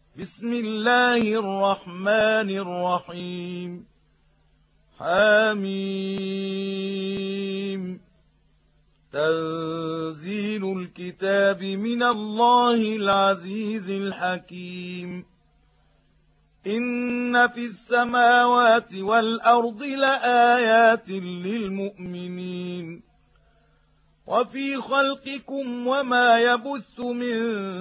بسم الله الرحمن الرحيم حميم تنزيل الكتاب من الله العزيز الحكيم إن في السماوات والأرض لآيات للمؤمنين وفي خلقكم وما يبث من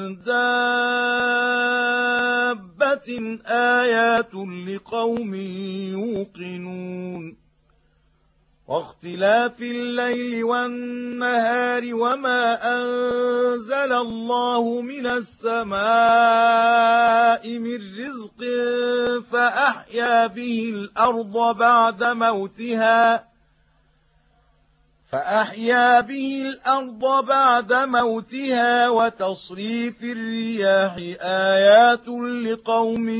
دابة آيات لقوم يوقنون واختلاف الليل والنهار وما أنزل الله من السماء من رزق فأحيا به الأرض بعد موتها وتصريف الرياح آيات لقوم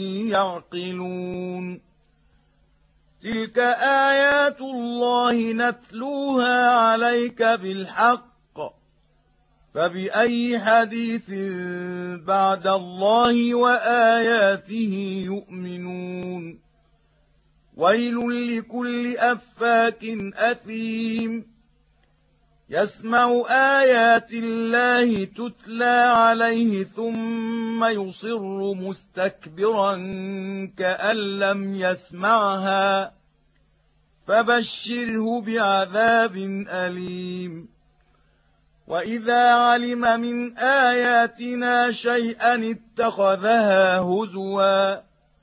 يعقلون تلك آيات الله نتلوها عليك بالحق فبأي حديث بعد الله وآياته يؤمنون ويل لكل أفاك أثيم يسمع آيات الله تتلى عليه ثم يصر مستكبرا كأن لم يسمعها فبشره بعذاب أليم وإذا علم من آياتنا شيئا اتخذها هزوا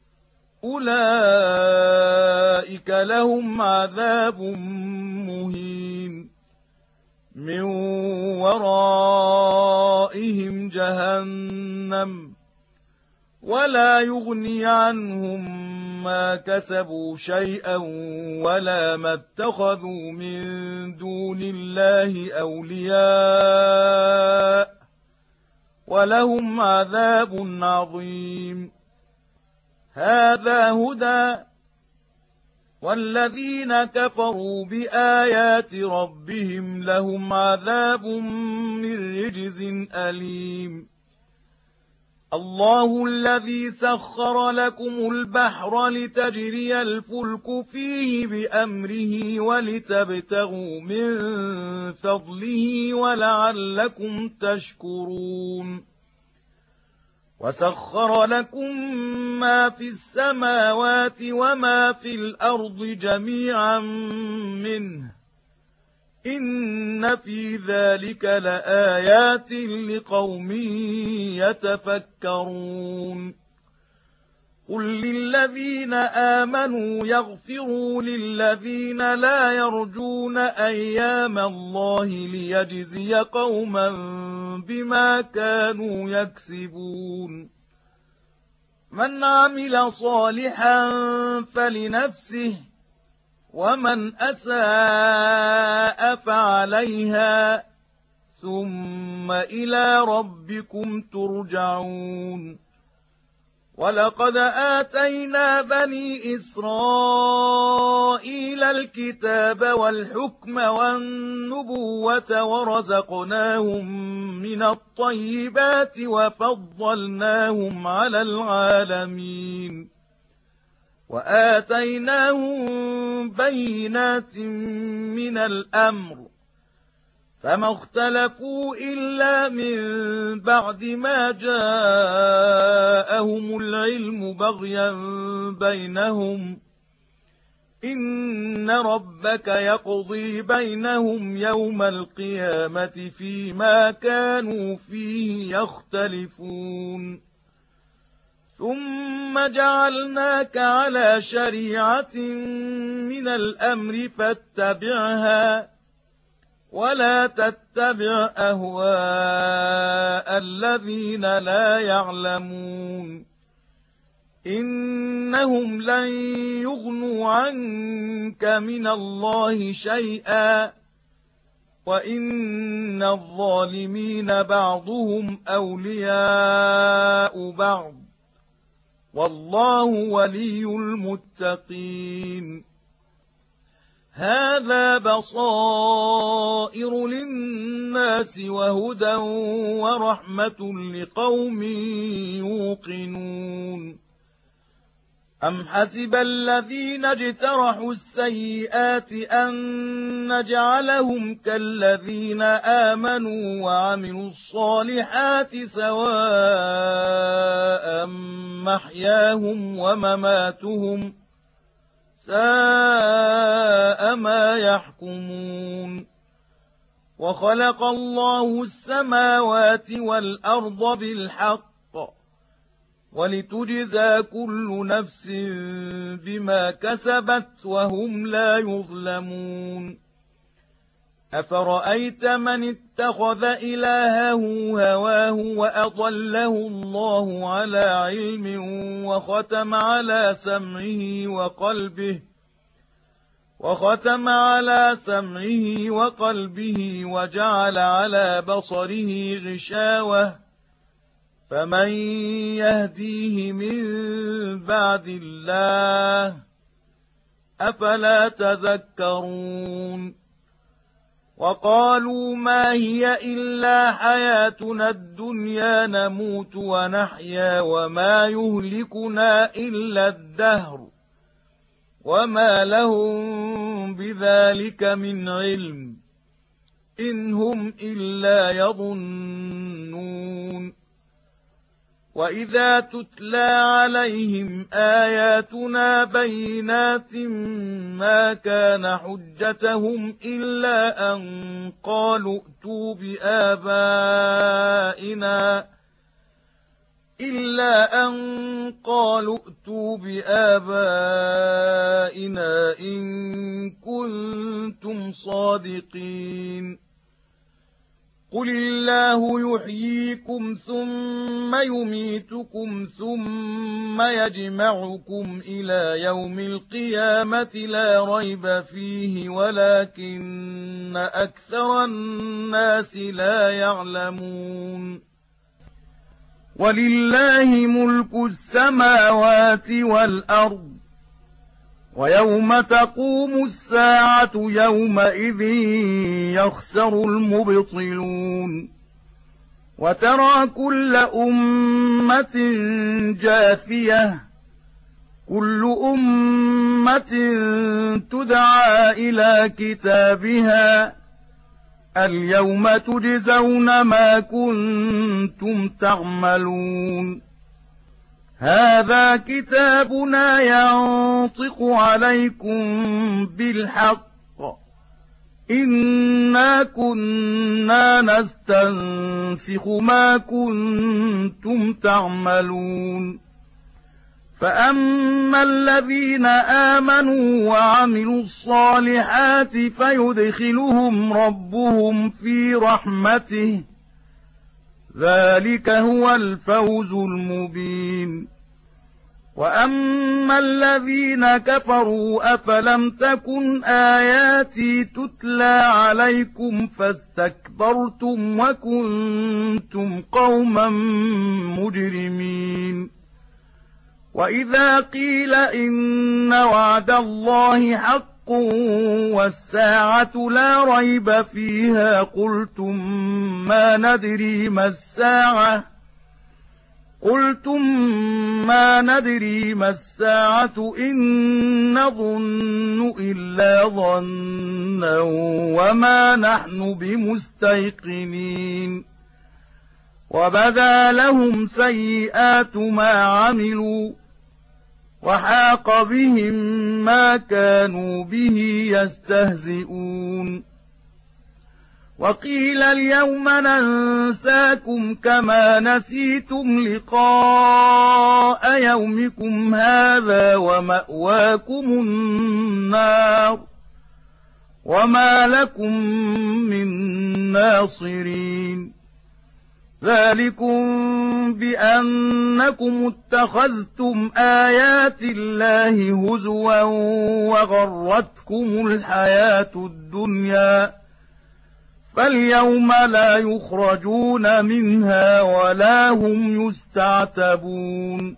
أولئك لهم عذاب مهين من ورائهم جهنم ولا يغني عنهم ما كسبوا شيئا ولا ما اتخذوا من دون الله أولياء ولهم عذاب عظيم هذا هدى والذين كفروا بآيات ربهم لهم عذاب من رجز أليم الله الذي سخر لكم البحر لتجري الفلك فيه بأمره ولتبتغوا من فضله ولعلكم تشكرون وسخر لكم ما في السماوات وما في الأرض جميعا منه إن في ذلك لآيات لقوم يتفكرون قل للذين آمنوا يغفروا للذين لا يرجون أيام الله ليجزي قوما بما كانوا يكسبون من عمل صالحا فلنفسه ومن أساء فعليها ثم إلى ربكم ترجعون ولقد آتينا بني إسرائيل الكتاب والحكم والنبوة ورزقناهم من الطيبات وفضلناهم على العالمين وآتيناهم بينات من الأمر فما اختلفوا إلا من بعد ما جاءهم العلم بغيا بينهم إن ربك يقضي بينهم يوم القيامة فيما كانوا فيه يختلفون ثم جعلناك على شريعة من الأمر فاتبعها ولا تتبع أهواء الذين لا يعلمون إنهم لن يغنوا عنك من الله شيئا وإن الظالمين بعضهم أولياء بعض والله ولي المتقين هذا بصائر للناس وهدى ورحمة لقوم يوقنون أم حسب الذين اجترحوا السيئات أن نجعلهم كالذين آمنوا وعملوا الصالحات سواء محياهم ومماتهم ساء ما يحكمون وخلق الله السماوات والأرض بالحق ولتجزى كل نفس بما كسبت وهم لا يظلمون أفرأيت من اتخذ إلهه هواه وأضله الله على علم وختم على سمعه وقلبه وجعل على بصره غشاوة فمن يهديه من بعد الله أفلا تذكرون وقالوا ما هي إلا حياتنا الدنيا نموت ونحيا وما يهلكنا إلا الدهر وما لهم بذلك من علم إن هم إلا يظنون وإذا تتلى عليهم آياتنا بينات ما كان حجتهم إلا أن قالوا ائتوا بآبائنا إن كنتم صادقين قل الله يحييكم ثم يميتكم ثم يجمعكم إلى يوم القيامة لا ريب فيه ولكن أكثر الناس لا يعلمون ولله ملك السماوات والأرض ويوم تقوم الساعة يومئذ يخسر المبطلون وترى كل أمة جاثية كل أمة تدعى إلى كتابها اليوم تجزون ما كنتم تعملون هذا كتابنا ينطق عليكم بالحق إنا كنا نستنسخ ما كنتم تعملون فأما الذين آمنوا وعملوا الصالحات فيدخلهم ربهم في رحمته ذلك هو الفوز المبين وأما الذين كفروا أفلم تكن آياتي تتلى عليكم فاستكبرتم وكنتم قوما مجرمين وإذا قيل إن وعد الله حق والساعة لا ريب فيها قلتم ما ندري ما الساعة إن نظن إلا ظنا وما نحن بمستيقنين وبدا لهم سيئات ما عملوا وحاق بهم ما كانوا به يستهزئون وقيل اليوم ننساكم كما نسيتم لقاء يومكم هذا ومأواكم النار وما لكم من ناصرين ذلكم بأنكم اتخذتم آيات الله هزوا وغرتكم الحياة الدنيا فاليوم لا يخرجون منها ولا هم يستعتبون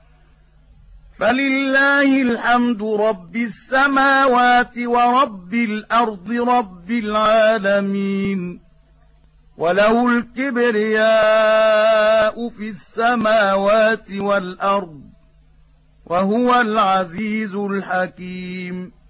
فلله الحمد رب السماوات ورب الأرض رب العالمين وله الكبرياء في السماوات والأرض وهو العزيز الحكيم.